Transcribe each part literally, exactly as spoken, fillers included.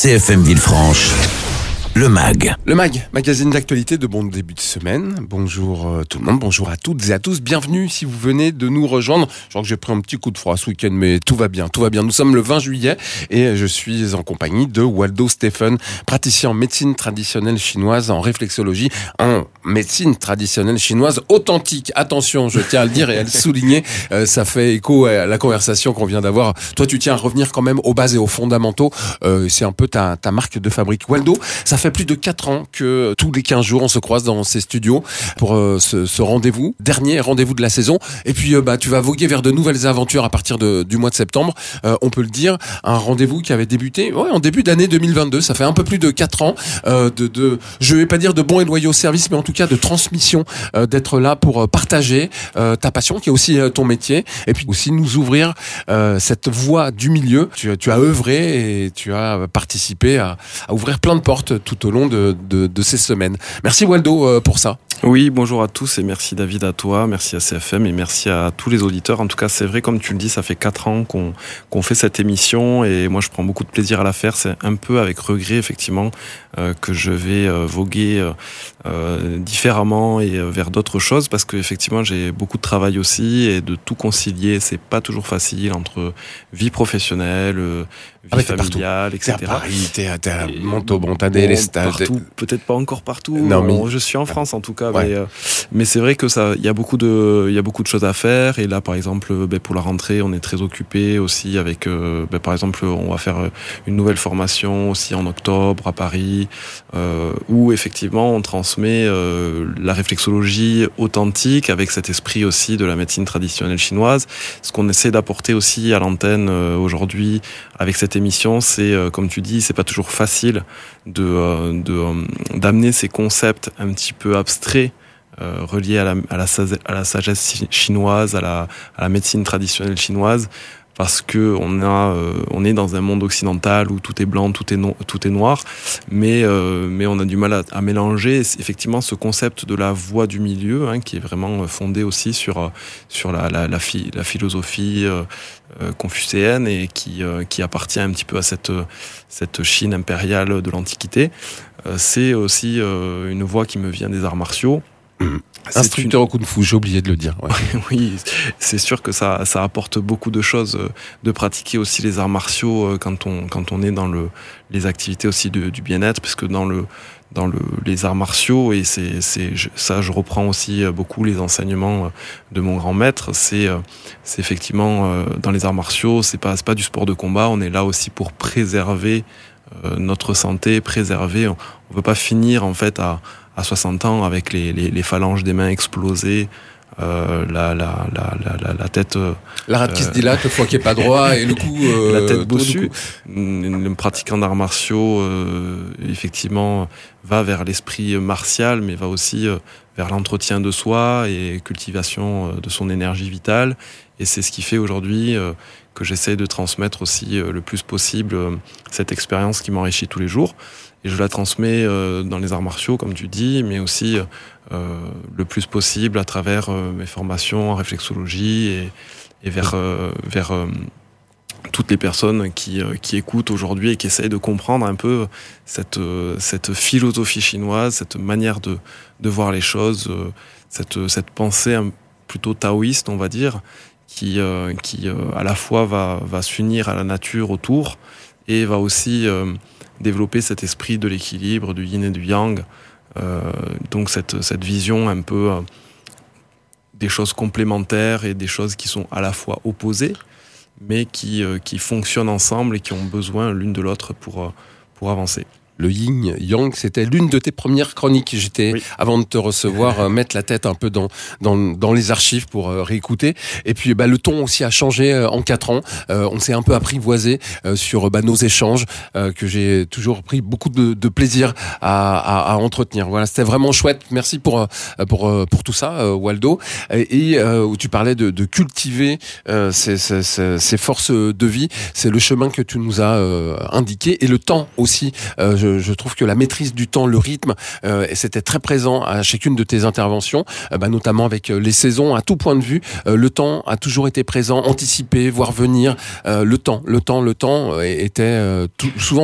C F M Villefranche, le MAG. Le MAG, magazine d'actualité de bon début de semaine. Bonjour euh, tout le monde, bonjour à toutes et à tous. Bienvenue si vous venez de nous rejoindre. Je crois que j'ai pris un petit coup de froid ce week-end, mais tout va bien, tout va bien. Nous sommes le vingt juillet et je suis en compagnie de Waldo Stephen, praticien en médecine traditionnelle chinoise, en réflexologie, en médecine traditionnelle chinoise authentique. Attention, je tiens à le dire et à le souligner, euh, ça fait écho à la conversation qu'on vient d'avoir. Toi, tu tiens à revenir quand même aux bases et aux fondamentaux. Euh, c'est un peu ta, ta marque de fabrique. Waldo, ça fait plus de quatre ans que tous les quinze jours, on se croise dans ces studios pour euh, ce, ce rendez-vous, dernier rendez-vous de la saison. Et puis, euh, bah, tu vas voguer vers de nouvelles aventures à partir de, du mois de septembre. Euh, on peut le dire, un rendez-vous qui avait débuté ouais, en début d'année deux mille vingt-deux. Ça fait un peu plus de quatre ans euh, de, de, je vais pas dire de bons et loyaux services, mais en tout cas de transmission, euh, d'être là pour partager euh, ta passion, qui est aussi euh, ton métier, et puis aussi nous ouvrir euh, cette voie du milieu. Tu, tu as œuvré et tu as participé à, à ouvrir plein de portes tout au long de De, de, de ces semaines. Merci Waldo euh, pour ça. Oui, bonjour à tous et merci David à toi, merci à C F M et merci à tous les auditeurs. En tout cas, c'est vrai, comme tu le dis, ça fait quatre ans qu'on, qu'on fait cette émission et moi je prends beaucoup de plaisir à la faire. C'est un peu avec regret effectivement euh, que je vais euh, voguer euh, euh, différemment et euh, vers d'autres choses parce que effectivement j'ai beaucoup de travail aussi et de tout concilier, c'est pas toujours facile entre vie professionnelle, euh, vie ah familiale, et cetera. T'es à Paris, t'es à, t'es à Montauban-Tadet, les stages. Partout, peut-être pas encore partout. Non, mais... Je suis en France en tout cas. Ouais. Mais, euh, mais c'est vrai que ça, il y a beaucoup de, il y a beaucoup de choses à faire. Et là, par exemple, ben, pour la rentrée, on est très occupé aussi avec, euh, ben, par exemple, on va faire une nouvelle formation aussi en octobre à Paris, euh, où effectivement on transmet euh, la réflexologie authentique avec cet esprit aussi de la médecine traditionnelle chinoise. Ce qu'on essaie d'apporter aussi à l'antenne euh, aujourd'hui avec cette émission, c'est, euh, comme tu dis, c'est pas toujours facile de, euh, de euh, d'amener ces concepts un petit peu abstraits euh, reliés à la, à la à la sagesse chinoise, à la à la médecine traditionnelle chinoise, parce que on a euh, on est dans un monde occidental où tout est blanc, tout est no, tout est noir, mais euh, mais on a du mal à, à mélanger effectivement ce concept de la voie du milieu, hein, qui est vraiment fondé aussi sur sur la la la, fi, la philosophie euh, euh, confucéenne et qui euh, qui appartient un petit peu à cette cette Chine impériale de l'Antiquité. Euh, c'est aussi euh, une voie qui me vient des arts martiaux. Mmh. Instructeur une... au Kung Fu, j'ai oublié de le dire. Ouais. Oui, c'est sûr que ça, ça apporte beaucoup de choses de pratiquer aussi les arts martiaux quand on, quand on est dans le, les activités aussi de, du bien-être, parce que dans le, dans le, les arts martiaux, et c'est, c'est, je, ça, je reprends aussi beaucoup les enseignements de mon grand maître, c'est, c'est effectivement dans les arts martiaux, c'est pas, c'est pas du sport de combat, on est là aussi pour préserver notre santé, préserver. On, on veut pas finir en fait à à soixante ans avec les, les, les phalanges des mains explosées, euh, la, la, la, la, la tête... Euh, la rate qui euh, se dilate, le foie qui est pas droit et le cou... Euh, la tête bossue. Le pratiquant d'arts martiaux, euh, effectivement, va vers l'esprit martial, mais va aussi euh, vers l'entretien de soi et cultivation de son énergie vitale. Et c'est ce qui fait aujourd'hui euh, que j'essaie de transmettre aussi euh, le plus possible euh, cette expérience qui m'enrichit tous les jours. Et je la transmets euh, dans les arts martiaux, comme tu dis, mais aussi euh, le plus possible à travers euh, mes formations en réflexologie et, et vers, euh, vers euh, toutes les personnes qui, euh, qui écoutent aujourd'hui et qui essayent de comprendre un peu cette, euh, cette philosophie chinoise, cette manière de, de voir les choses, euh, cette, cette pensée plutôt taoïste, on va dire, qui, euh, qui euh, à la fois va, va s'unir à la nature autour et va aussi... Euh, développer cet esprit de l'équilibre, du yin et du yang, euh, donc cette, cette vision un peu euh, des choses complémentaires et des choses qui sont à la fois opposées, mais qui, euh, qui fonctionnent ensemble et qui ont besoin l'une de l'autre pour, euh, pour avancer. Le yin yang, c'était l'une de tes premières chroniques. J'étais, oui. avant de te recevoir, euh, mettre la tête un peu dans dans, dans les archives pour euh, réécouter. Et puis, bah, le ton aussi a changé euh, en quatre ans. Euh, on s'est un peu apprivoisé euh, sur bah, nos échanges euh, que j'ai toujours pris beaucoup de, de plaisir à, à, à entretenir. Voilà, c'était vraiment chouette. Merci pour pour pour tout ça, euh, Waldo. Et, et euh, où tu parlais de, de cultiver euh, ces, ces, ces, ces forces de vie. C'est le chemin que tu nous as euh, indiqué et le temps aussi. Euh, Je, je trouve que la maîtrise du temps, le rythme, euh, c'était très présent à chacune de tes interventions, euh, bah, notamment avec les saisons, à tout point de vue. Euh, le temps a toujours été présent, anticipé, voir venir. Euh, le temps, le temps, le temps euh, était euh, tout, souvent présent.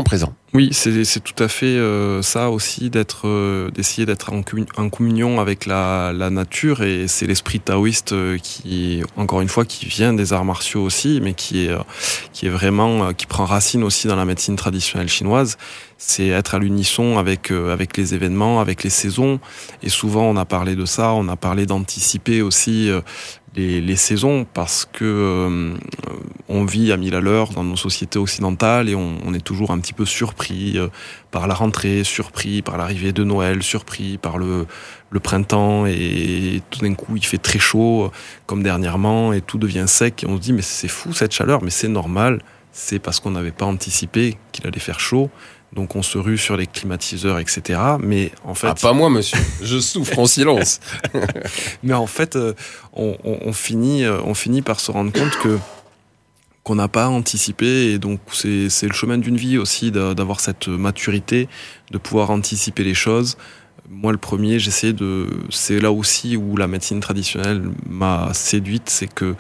Oui, c'est, c'est tout à fait euh, ça aussi, d'être, euh, d'essayer d'être en, commun- en communion avec la, la nature, et c'est l'esprit taoïste euh, qui, encore une fois, qui vient des arts martiaux aussi, mais qui est, euh, qui est vraiment, euh, qui prend racine aussi dans la médecine traditionnelle chinoise. C'est être à l'unisson avec euh, avec les événements, avec les saisons, et souvent on a parlé de ça, on a parlé d'anticiper aussi euh, les, les saisons, parce que euh, on vit à mille à l'heure dans nos sociétés occidentales, et on, on est toujours un petit peu surpris euh, par la rentrée, surpris par l'arrivée de Noël, surpris par le, le printemps, et tout d'un coup il fait très chaud, comme dernièrement, et tout devient sec, et on se dit mais c'est fou cette chaleur, mais c'est normal, c'est parce qu'on n'avait pas anticipé qu'il allait faire chaud. Donc on se rue sur les climatiseurs, et cetera. Mais en fait, ah, pas moi, monsieur. Je souffre en silence. mais en fait, euh, on, on, on finit, euh, on finit par se rendre compte que qu'on n'a pas anticipé, et donc c'est, c'est le chemin d'une vie aussi d'avoir cette maturité, de pouvoir anticiper les choses. Moi, le premier, j'essaie de. C'est là aussi où la médecine traditionnelle m'a séduite, c'est que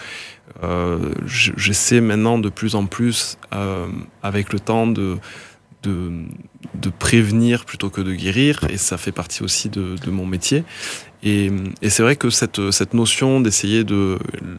euh, j'essaie maintenant de plus en plus, euh, avec le temps, de De, de prévenir plutôt que de guérir, et ça fait partie aussi de, de mon métier. Et, et c'est vrai que cette, cette notion d'essayer de,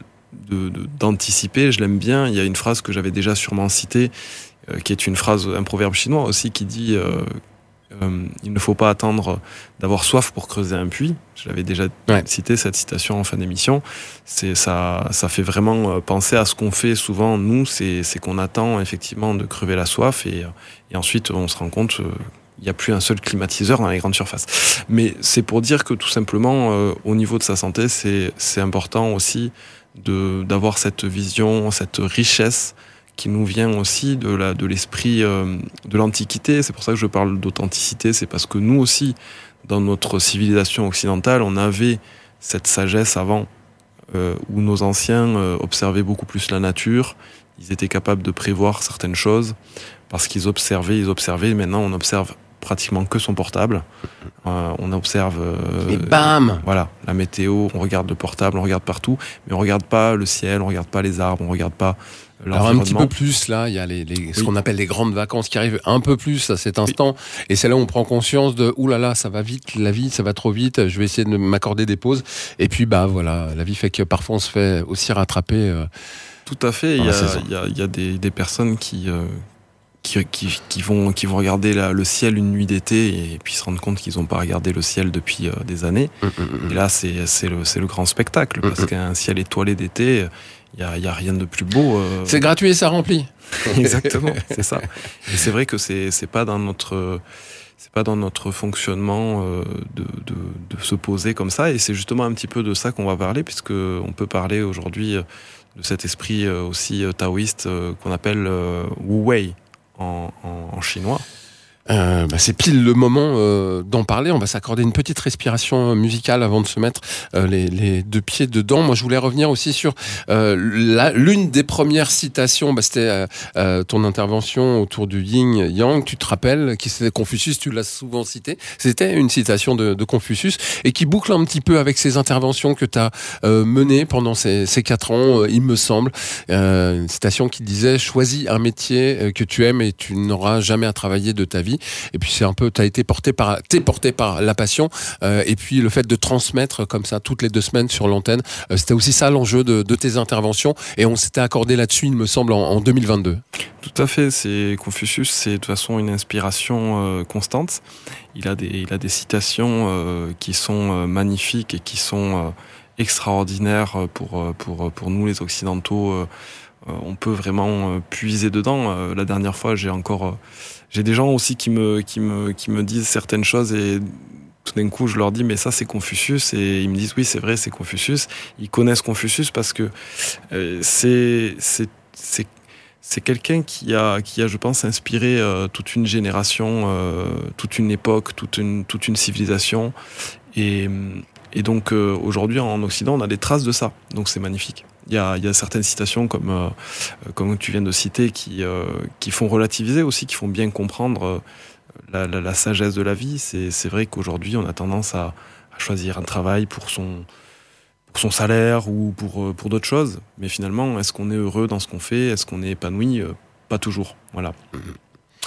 de, de, d'anticiper, je l'aime bien. Il y a une phrase que j'avais déjà sûrement citée, euh, qui est une phrase, un proverbe chinois aussi, qui dit euh, euh, il ne faut pas attendre d'avoir soif pour creuser un puits. Je l'avais déjà ouais. cité, cette citation en fin d'émission. C'est, ça, ça fait vraiment penser à ce qu'on fait souvent, nous, c'est, c'est qu'on attend effectivement de crever la soif, et, et ensuite on se rend compte qu'il euh, n'y a plus un seul climatiseur dans les grandes surfaces. Mais c'est pour dire que tout simplement, euh, au niveau de sa santé, c'est, c'est important aussi de, d'avoir cette vision, cette richesse qui nous vient aussi de, la, de l'esprit euh, de l'Antiquité. C'est pour ça que je parle d'authenticité, c'est parce que nous aussi, dans notre civilisation occidentale, on avait cette sagesse avant, euh, où nos anciens euh, observaient beaucoup plus la nature, ils étaient capables de prévoir certaines choses, parce qu'ils observaient, ils observaient, et maintenant on observe pratiquement que son portable. Euh, on observe... Euh, et bam Voilà, la météo, on regarde le portable, on regarde partout, mais on regarde pas le ciel, on regarde pas les arbres, on regarde pas Alors un petit peu plus, là, il y a les, les, ce oui. qu'on appelle les grandes vacances qui arrivent un peu plus à cet instant. Oui. Et c'est là où on prend conscience de, ouh là là, ça va vite, la vie, ça va trop vite, je vais essayer de m'accorder des pauses. Et puis, bah voilà, la vie fait que parfois on se fait aussi rattraper. Euh, Tout à fait, il y a, il y a, il y a des, des personnes qui... Euh, Qui, qui, qui, vont, qui vont regarder la, le ciel une nuit d'été, et puis se rendre compte qu'ils n'ont pas regardé le ciel depuis euh, des années. Mmh, mmh. Et là, c'est, c'est, le, c'est le grand spectacle, parce mmh. qu'un ciel étoilé d'été, il n'y a, y a rien de plus beau. Euh... C'est gratuit et ça remplit. Exactement, c'est ça. Et c'est vrai que c'est, c'est pas dans notre... C'est pas dans notre fonctionnement euh, de, de, de se poser comme ça, et c'est justement un petit peu de ça qu'on va parler, puisque on peut parler aujourd'hui de cet esprit aussi taoïste euh, qu'on appelle euh, Wu Wei. En, en, en chinois. Euh, bah c'est pile le moment euh, d'en parler. On va s'accorder une petite respiration musicale avant de se mettre euh, les, les deux pieds dedans. Moi, je voulais revenir aussi sur euh, la, l'une des premières citations. Bah, c'était euh, euh, ton intervention autour du Yin Yang. Tu te rappelles qui c'était Confucius. Tu l'as souvent cité. C'était une citation de, de Confucius et qui boucle un petit peu avec ces interventions que tu as euh, menées pendant ces, ces quatre ans, euh, il me semble. Euh, une citation qui disait: choisis un métier que tu aimes et tu n'auras jamais à travailler de ta vie. Et puis c'est un peu, t'as été porté par, t'es porté par la passion, euh, et puis le fait de transmettre comme ça toutes les deux semaines sur l'antenne, euh, c'était aussi ça l'enjeu de, de tes interventions, et on s'était accordé là-dessus, il me semble, en, en deux mille vingt-deux. Tout à fait, c'est Confucius, c'est de toute façon une inspiration euh, constante. Il a des, il a des citations euh, qui sont euh, magnifiques et qui sont euh, extraordinaires pour, pour, pour nous les Occidentaux. Euh, on peut vraiment euh, puiser dedans. Euh, la dernière fois, j'ai encore... Euh, J'ai des gens aussi qui me, qui me, qui me disent certaines choses, et tout d'un coup, je leur dis, mais ça, c'est Confucius. Et ils me disent, oui, c'est vrai, c'est Confucius. Ils connaissent Confucius parce que euh, c'est, c'est, c'est, c'est quelqu'un qui a, qui a, je pense, inspiré euh, toute une génération, euh, toute une époque, toute une, toute une civilisation. Et, et donc, euh, aujourd'hui, en Occident, on a des traces de ça. Donc, c'est magnifique. Il y a, il y a certaines citations comme, euh, comme tu viens de citer qui, euh, qui font relativiser aussi, qui font bien comprendre euh, la, la, la sagesse de la vie. C'est, c'est vrai qu'aujourd'hui, on a tendance à, à choisir un travail pour son, pour son salaire ou pour, pour d'autres choses. Mais finalement, est-ce qu'on est heureux dans ce qu'on fait ? Est-ce qu'on est épanoui ? Pas toujours. Voilà.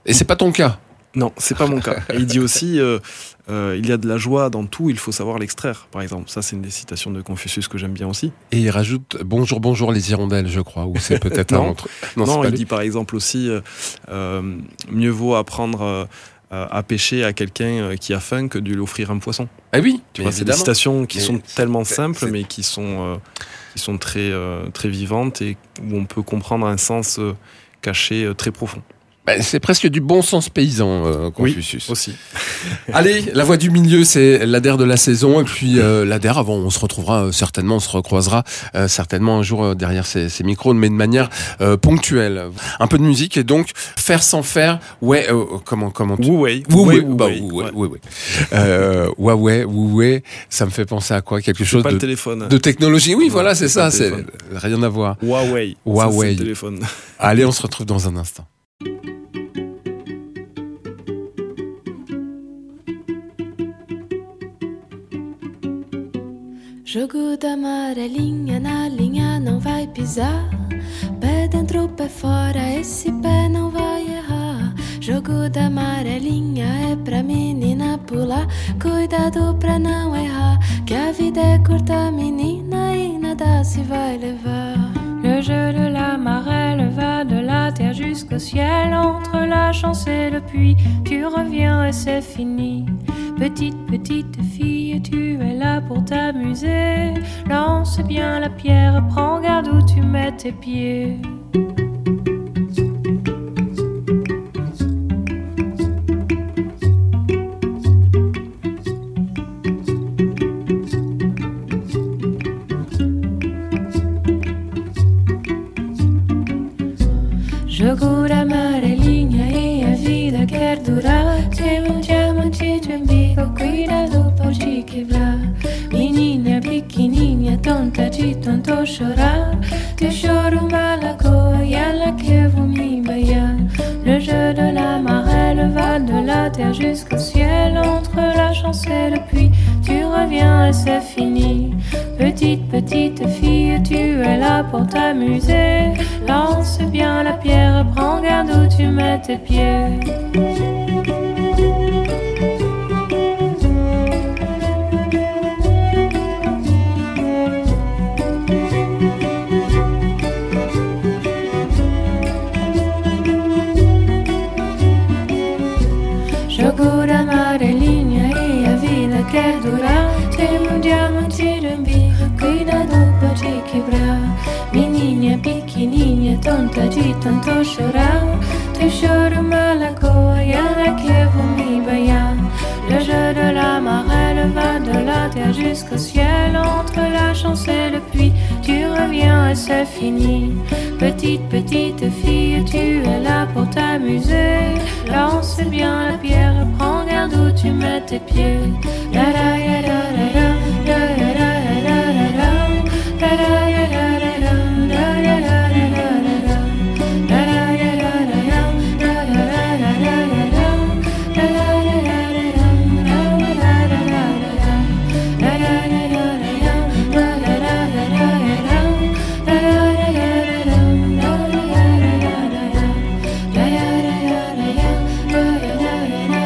Et c'est pas ton cas? Non, c'est pas mon cas. Et il dit aussi, euh, euh, il y a de la joie dans tout, il faut savoir l'extraire, par exemple. Ça, c'est une des citations de Confucius que j'aime bien aussi. Et il rajoute bonjour, bonjour les hirondelles, je crois, ou c'est peut-être un autre. Non, non il lui. dit par exemple aussi, euh, euh, mieux vaut apprendre euh, à pêcher à quelqu'un qui a faim que de lui offrir un poisson. Ah oui, tu vois, c'est des citations qui mais sont tellement simples, c'est... mais qui sont, euh, qui sont très, euh, très vivantes et où on peut comprendre un sens euh, caché euh, très profond. Ben, c'est presque du bon sens paysan, euh, Confucius. Oui, aussi. Allez, la voix du milieu, c'est l'A D E R de la saison. Et puis euh, l'A D E R, avant, on se retrouvera euh, certainement, on se recroisera euh, certainement un jour euh, derrière ces, ces micros, mais de manière euh, ponctuelle. Un peu de musique et donc faire sans faire. Ouais, euh, comment comment tu... Huawei. Huawei. Bah, Huawei. Huawei. Euh, Huawei. Huawei. Ça me fait penser à quoi? Quelque chose pas de le téléphone. De technologie. Oui, non, voilà, c'est, c'est ça. C'est rien à voir. Huawei. Huawei. Ça, c'est le téléphone. Allez, on se retrouve dans un instant. Jogo da amarelinha na linha não vai pisar. Pé dentro, pé fora, esse pé não vai errar. Jogo da amarelinha é pra menina pular. Cuidado pra não errar, que a vida é curta, menina, e nada se vai levar. Le jeu de la marelle va de la terre jusqu'au ciel. Entre la chance et le puits, tu reviens et c'est fini. Petite, petite fille, tu es là pour t'amuser. Lance bien la pierre, prends garde où tu mets tes pieds. Jogo da amarelinha e a vida quer durar. Tem um diamante de umbigo, cuidado por te quebrar. Menina pequenininha, tonta de tanto chorar. Teu choro malagoa e ela quer me bailar. Le jeu de la marelle va de la terre jusqu'au ciel. Entre la chance et le puits, tu reviens et c'est fini. Petite, petite fille, tu es là pour t'amuser. Lance bien la pierre, prends garde où tu mets tes pieds. Jogo da amarelinha e a vida quer durar. Tem um diamante de umbigo, cuidado pra te quebrar. Menina pequenininha, tonta de tanto chorar. Teu choro malagoa e ela quer me bailar. Le jeu de la marelle va de la terre jusqu'au ciel. Entre la chance et le puits, tu reviens et c'est fini. Petite, petite fille, tu es là pour t'amuser. Lance bien la pierre, prends garde où tu mets tes pieds. La la ya la la la, la la la la la la, la la ya la la la, la la la la la la, la la ya la la la, la la la la la la, la la ya la la la, la la la la la la, la la ya la la la, la la la la la la, la la ya la la la, la la la la la, la ya la la la, la la la la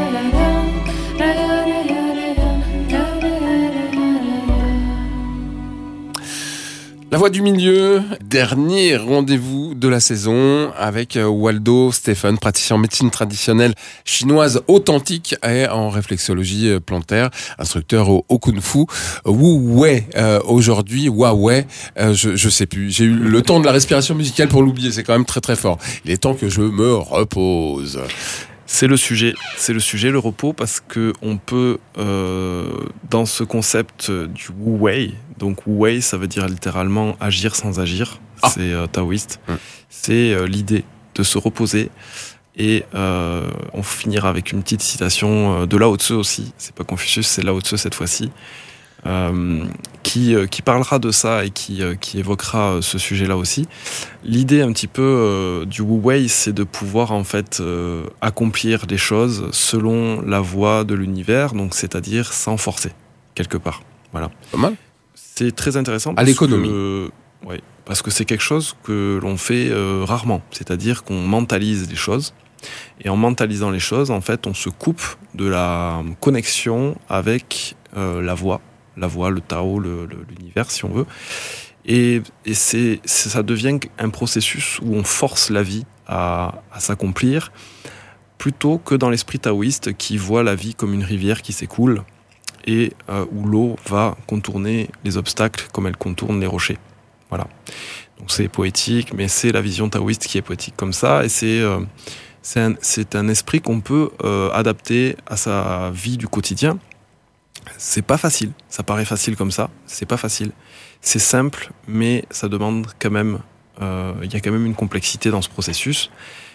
La voix du milieu, dernier rendez-vous de la saison avec Waldo Stephen, praticien en médecine traditionnelle chinoise authentique et en réflexologie plantaire, instructeur au, au Kung Fu. Huawei, euh, aujourd'hui, Huawei, euh, je, je sais plus, j'ai eu le temps de la respiration musicale pour l'oublier, c'est quand même très très fort. Il est temps que je me repose. C'est le sujet, c'est le sujet, le repos, parce que on peut, euh, dans ce concept du Wu Wei, donc Wu Wei, ça veut dire littéralement agir sans agir, ah. c'est euh, taoïste, hum. c'est euh, l'idée de se reposer, et euh, on finira avec une petite citation de Lao Tzu aussi, c'est pas Confucius, c'est Lao Tzu cette fois-ci, Euh, qui, euh, qui parlera de ça et qui, euh, qui évoquera euh, ce sujet-là aussi. L'idée un petit peu euh, du Wu Wei, c'est de pouvoir en fait euh, accomplir des choses selon la voie de l'univers, donc c'est-à-dire sans forcer, quelque part. Voilà. Pas mal. C'est très intéressant. À l'économie. Que, ouais, parce que c'est quelque chose que l'on fait euh, rarement, c'est-à-dire qu'on mentalise les choses. Et en mentalisant les choses, en fait, on se coupe de la connexion avec euh, la voix, la voix, le Tao, le, le, l'univers, si on veut. Et, et c'est, c'est, ça devient un processus où on force la vie à, à s'accomplir, plutôt que dans l'esprit taoïste qui voit la vie comme une rivière qui s'écoule et euh, où l'eau va contourner les obstacles comme elle contourne les rochers. Voilà. Donc c'est poétique, mais c'est la vision taoïste qui est poétique comme ça, et c'est, euh, c'est, un, c'est un esprit qu'on peut euh, adapter à sa vie du quotidien. C'est pas facile, ça paraît facile comme ça, c'est pas facile. C'est simple, mais ça demande quand même, euh, il y a quand même une complexité dans ce processus,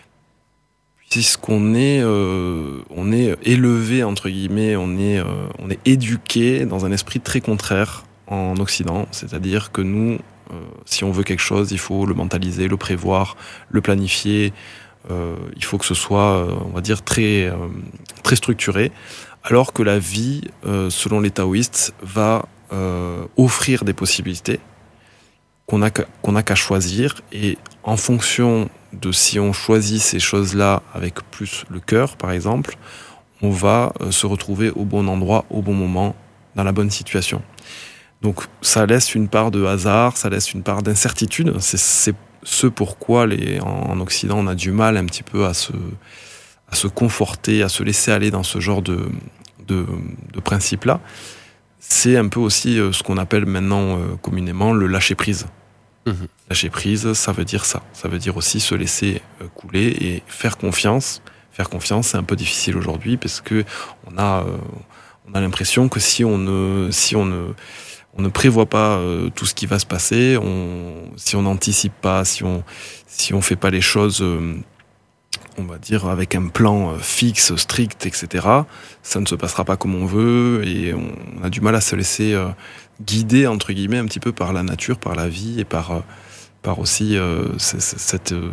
puisqu'on est, euh, on est élevé, entre guillemets, on est, euh, on est éduqué dans un esprit très contraire en Occident, c'est-à-dire que nous, Euh, si on veut quelque chose, il faut le mentaliser, le prévoir, le planifier. Euh, il faut que ce soit, euh, on va dire, très, euh, très structuré. Alors que la vie, euh, selon les taoïstes, va euh, offrir des possibilités qu'on a, qu'on n'a qu'à choisir. Et en fonction de si on choisit ces choses-là avec plus le cœur, par exemple, on va euh, se retrouver au bon endroit, au bon moment, dans la bonne situation. Donc ça laisse une part de hasard, ça laisse une part d'incertitude. C'est, c'est ce pourquoi les, en, en Occident on a du mal un petit peu à se, à se conforter, à se laisser aller dans ce genre de, de, de principe-là. C'est un peu aussi ce qu'on appelle maintenant euh, communément le lâcher-prise. Mmh. Lâcher-prise, ça veut dire ça. Ça veut dire aussi se laisser euh, couler et faire confiance. Faire confiance, c'est un peu difficile aujourd'hui parce que on a, euh, on a l'impression que si on ne... Si on ne On ne prévoit pas euh, tout ce qui va se passer, on, si on n'anticipe pas, si on si on fait pas les choses, euh, on va dire avec un plan euh, fixe, strict, et cetera, ça ne se passera pas comme on veut et on, on a du mal à se laisser euh, guider entre guillemets un petit peu par la nature, par la vie et par euh, par aussi euh, c'est, c'est, cette, euh,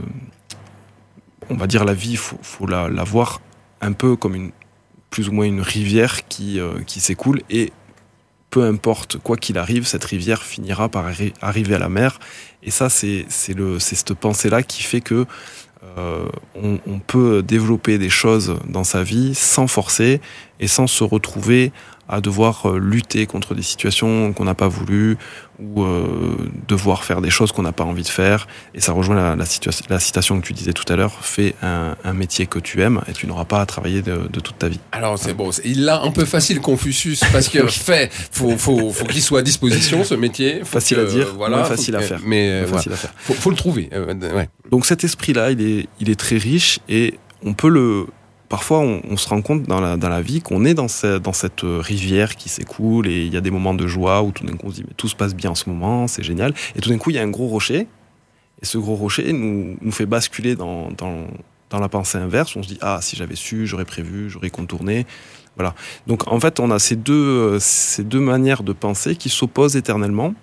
on va dire la vie, faut faut la, la voir un peu comme une plus ou moins une rivière qui euh, qui s'écoule et peu importe, quoi qu'il arrive, cette rivière finira par arri- arriver à la mer. Et ça, c'est, c'est, le, c'est cette pensée-là qui fait que euh, on, on peut développer des choses dans sa vie sans forcer et sans se retrouver à devoir lutter contre des situations qu'on n'a pas voulu ou euh, devoir faire des choses qu'on n'a pas envie de faire. Et ça rejoint la, la, situa- la citation que tu disais tout à l'heure, fais un, un métier que tu aimes et tu n'auras pas à travailler de, de toute ta vie. Alors c'est bon, il l'a un peu facile Confucius parce que fait, faut, faut, faut qu'il soit à disposition ce métier. Facile que, à dire, voilà, moins facile faut, à faire. Mais euh, facile voilà. à faire. Faut, faut le trouver. Euh, ouais. Donc cet esprit-là, il est, il est très riche et on peut le... Parfois, on, on se rend compte dans la, dans la vie qu'on est dans, ce, dans cette rivière qui s'écoule et il y a des moments de joie où tout d'un coup on se dit mais tout se passe bien en ce moment, c'est génial. Et tout d'un coup, il y a un gros rocher et ce gros rocher nous, nous fait basculer dans, dans, dans la pensée inverse. On se dit ah, si j'avais su, j'aurais prévu, j'aurais contourné. Voilà. Donc en fait, on a ces deux, ces deux manières de penser qui s'opposent éternellement,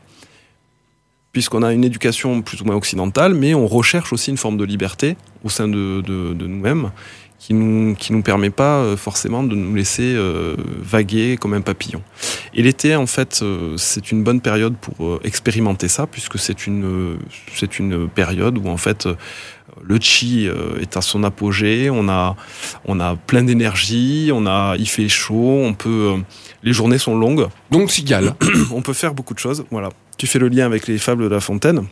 puisqu'on a une éducation plus ou moins occidentale, mais on recherche aussi une forme de liberté au sein de, de, de nous-mêmes, qui nous, qui nous permet pas forcément de nous laisser euh, vaguer comme un papillon. Et l'été, en fait, euh, c'est une bonne période pour euh, expérimenter ça, puisque c'est une, euh, c'est une période où, en fait, euh, le chi euh, est à son apogée, on a, on a plein d'énergie, on a, il fait chaud, on peut, euh, les journées sont longues. Donc, cigale. On peut faire beaucoup de choses, voilà. Tu fais le lien avec les fables de La Fontaine,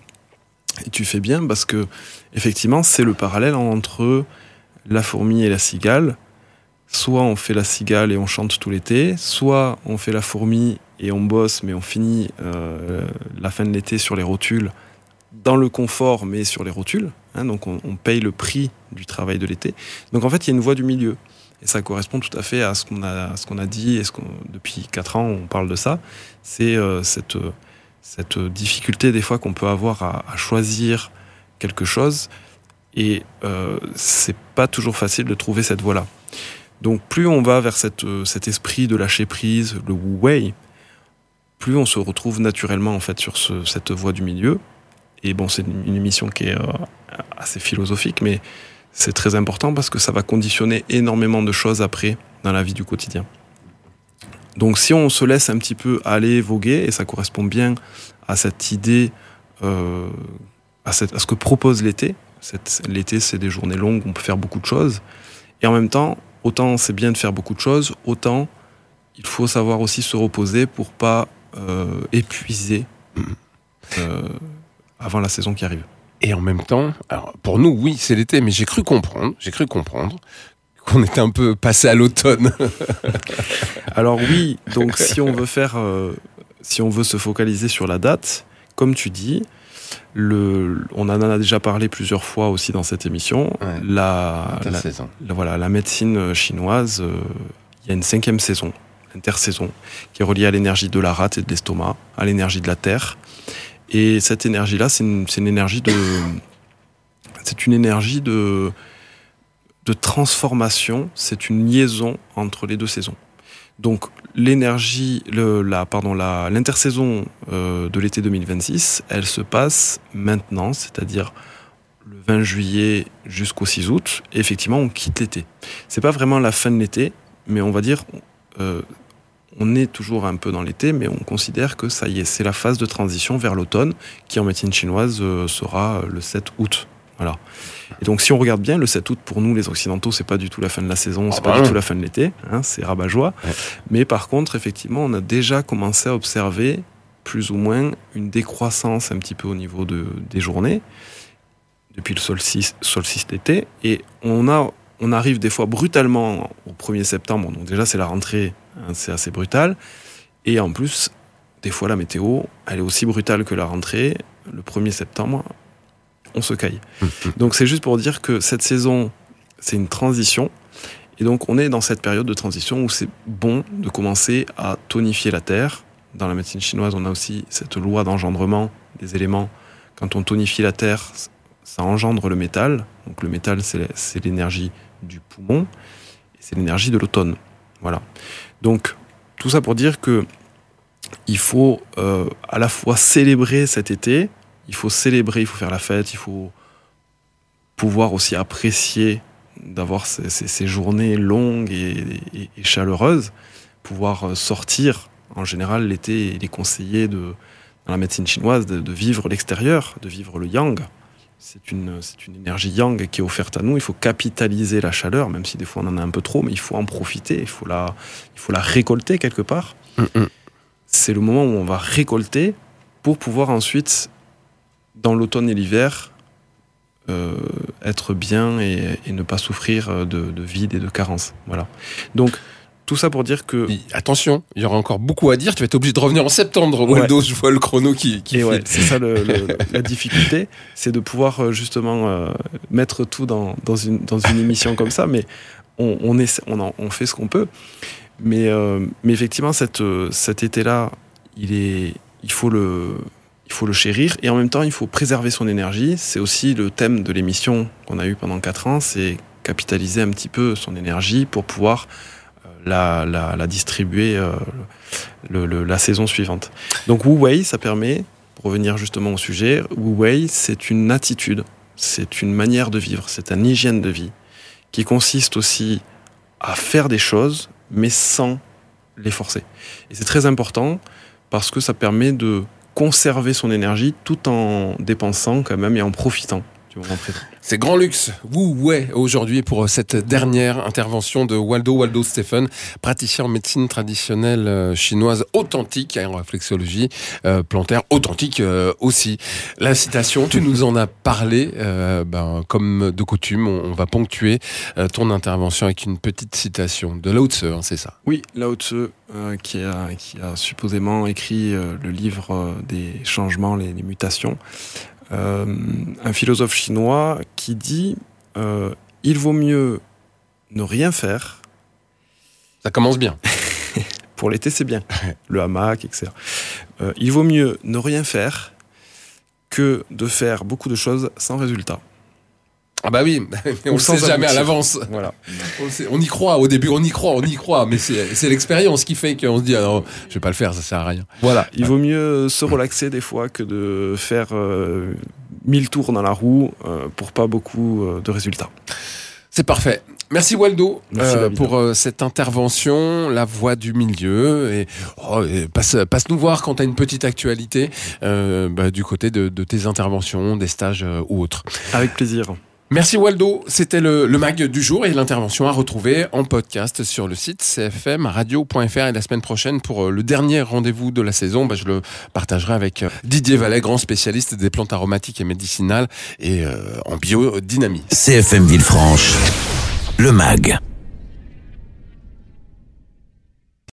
et tu fais bien, parce que, effectivement, c'est le parallèle entre la fourmi et la cigale. Soit on fait la cigale et on chante tout l'été, soit on fait la fourmi et on bosse mais on finit euh, la fin de l'été sur les rotules, dans le confort mais sur les rotules, hein, donc on, on paye le prix du travail de l'été. Donc en fait il y a une voie du milieu et ça correspond tout à fait à ce qu'on a, à ce qu'on a dit et ce qu'on, depuis quatre ans on parle de ça, c'est euh, cette, cette difficulté des fois qu'on peut avoir à, à choisir quelque chose. Et euh, c'est pas toujours facile de trouver cette voie-là. Donc plus on va vers cette, cet esprit de lâcher prise, le Wu Wei, plus on se retrouve naturellement en fait sur ce, cette voie du milieu. Et bon, c'est une, une émission qui est euh, assez philosophique, mais c'est très important parce que ça va conditionner énormément de choses après dans la vie du quotidien. Donc si on se laisse un petit peu aller voguer, et ça correspond bien à cette idée, euh, à, cette, à ce que propose l'été, Cette, l'été, c'est des journées longues, on peut faire beaucoup de choses. Et en même temps, autant c'est bien de faire beaucoup de choses, autant il faut savoir aussi se reposer pour pas euh, épuiser euh, avant la saison qui arrive. Et en même temps, alors pour nous, oui, c'est l'été, mais j'ai cru comprendre, j'ai cru comprendre qu'on était un peu passé à l'automne. Alors oui, donc si on veut faire, euh, si on veut se focaliser sur la date, comme tu dis, le, on en a déjà parlé plusieurs fois aussi dans cette émission. Ouais. La, la, saison. la, voilà, la médecine chinoise, euh, il y a une cinquième saison, l'intersaison, qui est reliée à l'énergie de la rate et de l'estomac, à l'énergie de la terre. Et cette énergie-là, c'est une, c'est une énergie de, c'est une énergie de, de transformation. C'est une liaison entre les deux saisons. Donc l'énergie, le, la, pardon, la, l'intersaison euh, de l'été deux mille vingt-six, elle se passe maintenant, c'est-à-dire le vingt juillet jusqu'au six août. Et effectivement, on quitte l'été. C'est pas vraiment la fin de l'été, mais on va dire, euh, on est toujours un peu dans l'été, mais on considère que ça y est, c'est la phase de transition vers l'automne, qui en médecine chinoise euh, sera le sept août. Voilà. Et donc, si on regarde bien, le sept août, pour nous, les Occidentaux, c'est pas du tout la fin de la saison, c'est ah bah pas non. du tout la fin de l'été, hein, c'est rabat-joie. Ouais. Mais par contre, effectivement, on a déjà commencé à observer, plus ou moins, une décroissance un petit peu au niveau de, des journées, depuis le solstice, solstice d'été. Et on, a, on arrive des fois brutalement au premier septembre, donc déjà, c'est la rentrée, hein, c'est assez brutal. Et en plus, des fois, la météo, elle est aussi brutale que la rentrée. Le premier septembre, on se caille. Donc c'est juste pour dire que cette saison, c'est une transition. Et donc on est dans cette période de transition où c'est bon de commencer à tonifier la terre. Dans la médecine chinoise, on a aussi cette loi d'engendrement des éléments. Quand on tonifie la terre, ça engendre le métal. Donc le métal, c'est, c'est l'énergie du poumon. Et c'est l'énergie de l'automne. Voilà. Donc tout ça pour dire que il faut euh, à la fois célébrer cet été. Il faut célébrer, il faut faire la fête, il faut pouvoir aussi apprécier d'avoir ces, ces, ces journées longues et, et, et chaleureuses, pouvoir sortir. En général, l'été, il est conseillé de, dans la médecine chinoise de, de vivre l'extérieur, de vivre le yang. C'est une, c'est une énergie yang qui est offerte à nous. Il faut capitaliser la chaleur, même si des fois on en a un peu trop, mais il faut en profiter, il faut la, il faut la récolter quelque part. Mm-hmm. C'est le moment où on va récolter pour pouvoir ensuite, dans l'automne et l'hiver, euh, être bien et, et ne pas souffrir de, de vide et de carence. Voilà. Donc, tout ça pour dire que... Et attention, il y aura encore beaucoup à dire. Tu vas être obligé de revenir en septembre, Waldo. Ouais. Je vois le chrono qui, qui et ouais, c'est ça le, le, la difficulté, c'est de pouvoir justement euh, mettre tout dans, dans, une, dans une émission comme ça, mais on, on, essaie, on, en, on fait ce qu'on peut. Mais, euh, mais effectivement, cette, cet été-là, il, est, il faut le... Il faut le chérir et en même temps, il faut préserver son énergie. C'est aussi le thème de l'émission qu'on a eu pendant quatre ans, c'est capitaliser un petit peu son énergie pour pouvoir euh, la, la, la distribuer euh, le, le, la saison suivante. Donc Wu Wei, ça permet, pour revenir justement au sujet, Wu Wei, c'est une attitude, c'est une manière de vivre, c'est une hygiène de vie qui consiste aussi à faire des choses, mais sans les forcer. Et c'est très important parce que ça permet de conserver son énergie tout en dépensant quand même et en profitant du moment présent. C'est grand luxe. Wu Wei aujourd'hui pour cette dernière intervention de Waldo Waldo Stephen, praticien en médecine traditionnelle chinoise authentique et en réflexologie euh, plantaire authentique euh, aussi. La citation, tu nous en as parlé, euh, ben, comme de coutume, on, on va ponctuer euh, ton intervention avec une petite citation de Lao Tzu, hein, c'est ça? Oui, Lao Tzu euh, qui, a, qui a supposément écrit euh, le livre euh, des changements, les, les mutations. Euh, un philosophe chinois qui dit euh, il vaut mieux ne rien faire. Ça commence bien. Pour l'été, c'est bien. Le hamac, et cetera. Euh, il vaut mieux ne rien faire que de faire beaucoup de choses sans résultat. Ah bah oui, on ne sait jamais à l'avance. Voilà. On, sait, on y croit, au début on y croit, on y croit, mais c'est, c'est l'expérience qui fait qu'on se dit ah non, je vais pas le faire, ça sert à rien. Voilà, il ouais. vaut mieux se relaxer des fois que de faire euh, mille tours dans la roue euh, pour pas beaucoup euh, de résultats. C'est parfait. Merci Waldo Merci, euh, pour euh, cette intervention, la voix du milieu. Et, oh, et passe, passe nous voir quand tu as une petite actualité euh, bah, du côté de, de tes interventions, des stages euh, ou autres. Avec plaisir. Merci Waldo, c'était le, le mag du jour et l'intervention à retrouver en podcast sur le site c f m radio point f r. Et la semaine prochaine, pour le dernier rendez-vous de la saison, bah, je le partagerai avec Didier Vallet, grand spécialiste des plantes aromatiques et médicinales et euh, en biodynamie. C F M Villefranche, le mag.